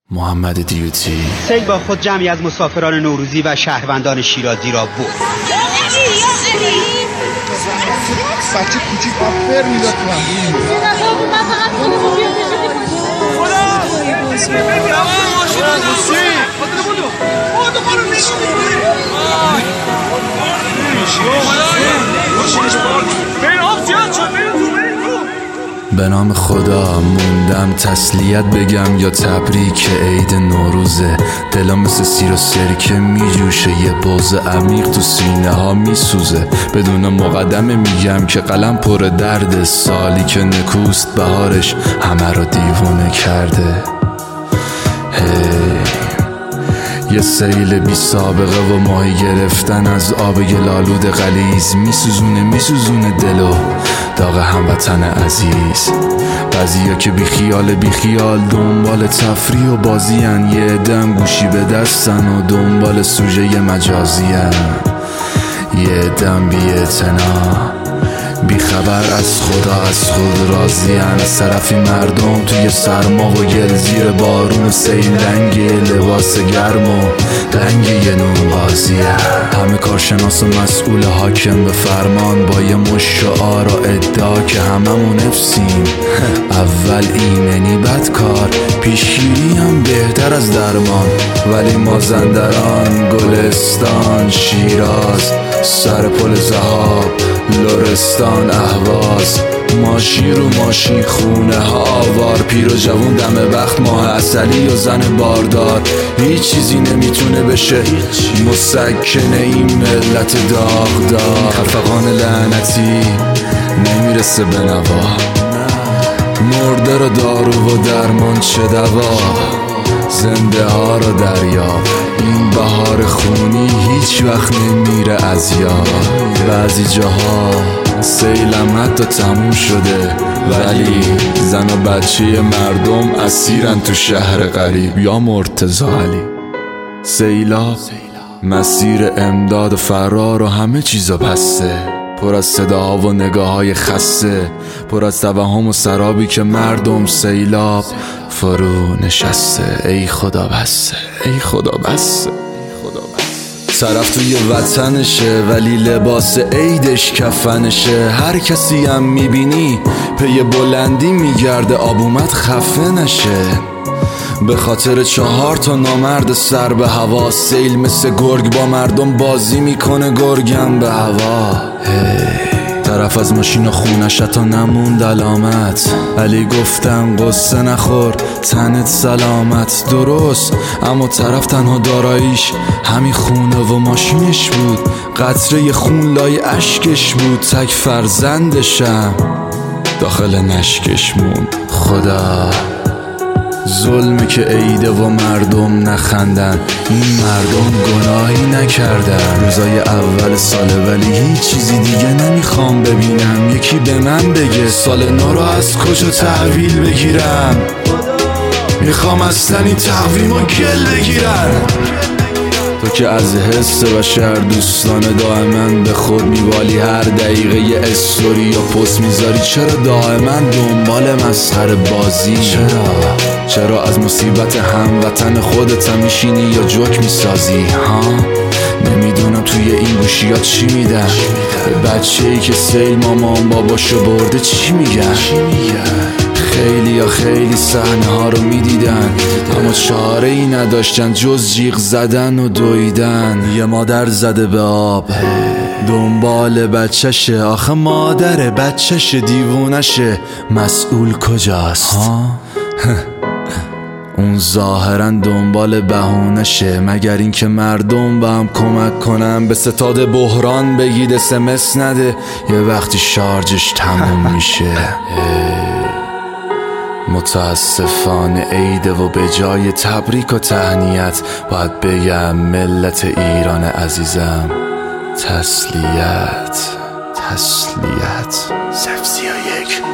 محمد دیوتی. سیل با خود جمعی از مسافران نوروزی و شهروندان شیرازی را برد. بچه کوچیک بافر میداد تو به نام خدا موندم تسلیت بگم یا تبریک عید نوروزه. دلم مثل سیر و سرکه میجوشه، یه بغض عمیق تو سینه ها میسوزه. بدون مقدمه میگم که قلم پر درد، سالی که نکوست بهارش همه رو دیوونه کرده. یه سیل بی سابقه و ماهی گرفتن از آب گلالود غلیظ میسوزونه دلو داغ هموطن عزیز. بعضیا که بی خیال دنبال تفریح و بازیان، یه عده‌ام گوشی به دستن و دنبال سوژه مجازیان، یه عده‌ام بی اعتنا بی خبر از خدا، از خود راضیان. از طرفی مردم توی سرما و گل زیر بارون و سیل رنگ لباس گرم و رنگ یه نون قاضیه. همه کارشناس و مسئول حاکم به فرمان با یه مش شعار و ادعا که هممون افسیم. اول ایمنی بد کار، پیشگیری هم بهتر از درمان. ولی مازندران، گلستان، شیراز، سر پل ذهاب، لرستان، اهواز، ماشین رو ماشین، خونه ها آوار، پیر و جوون دم وقت، ماه عسلی و زن باردار. هیچ چیزی نمیتونه بشه مسکنه این ملت داغدار. خفقان لعنتی نمیرسه به نوا، مرده رو دارو و درمان چه دوا. زنده ها رو دریاب، این بهار خونی هیچ وقت نمیره از یاد. بعضی جاها سیلم حتی تموم شده، ولی زن و بچه مردم اسیرن تو شهر غریب یا مرتضی علی. سیلاب مسیر امداد و فرار و همه چیزا پسته، پر از صداها و نگاه‌های خسته، پر از توهم و سرابی که مردم سیلاب فرو نشسته. ای خدا بسه، ای خدا بسه. طرف توی وطنشه ولی لباس عیدش کفنشه. هر کسی هم میبینی پی بلندی میگرده، آب اومد خفه نشه. به خاطر 4 تا نامرد سر به هوا، سیل مثل گرگ با مردم بازی میکنه، گرگم به هوا. طرف از ماشین و خونش تا نموند علامت، ولی گفتم قصه نخور تنت سلامت. درست، اما طرف تنها داراییش همین خونه و ماشینش بود، قطره خون لای اشکش بود. تک فرزندشم داخل نشکش موند. خدا ظلمه که عیده و مردم نخندن، این مردم گناهی نکردن. روزای اول ساله ولی هیچ چیزی دیگه نمیخوام ببینم. یکی به من بگه سال نو رو از کجا تحویل بگیرم، میخوام اصلا این تقویم و گل بگیرن. تو که از حس بشر دوستانه دائما به خود میوالی، هر دقیقه یه استوری یا پست میذاری. چرا دائما دنبال مسخره بازی؟ چرا از مصیبت هموطن خودت هم میشینی یا جوک میسازی؟ نمیدونم توی این گوشیات چی میدن به بچه‌ای که سیل مامان باباشو برده. چی میگن؟ خیلی صحنه ها رو میدیدن، اما چاره ای نداشتن جز جیغ زدن و دویدن. یه مادر زده به آب دنبال بچهشه، آخه مادر بچهشه دیوونشه. مسئول کجاست؟ اون ظاهرا دنبال بهونشه، مگر این که مردم به هم کمک کنن. به ستاد بحران بگید اسمس نده، یه وقتی شارژش تموم میشه. متاسفانه عیده و به جای تبریک و تهنیت باید بگم ملت ایران عزیزم تسلیت. 031